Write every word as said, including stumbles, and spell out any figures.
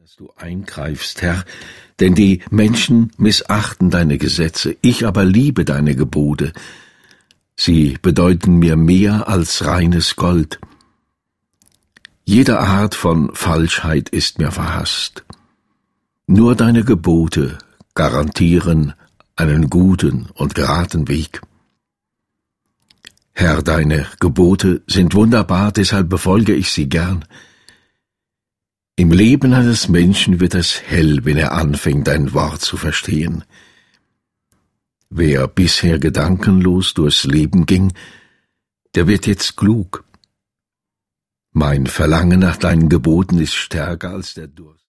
dass du eingreifst, Herr, denn die Menschen missachten deine Gesetze, ich aber liebe deine Gebote. Sie bedeuten mir mehr als reines Gold. Jede Art von Falschheit ist mir verhasst. Nur deine Gebote garantieren einen guten und geraden Weg. Herr, deine Gebote sind wunderbar, deshalb befolge ich sie gern. Im Leben eines Menschen wird es hell, wenn er anfängt, dein Wort zu verstehen. Wer bisher gedankenlos durchs Leben ging, der wird jetzt klug. Mein Verlangen nach deinen Geboten ist stärker als der Durst.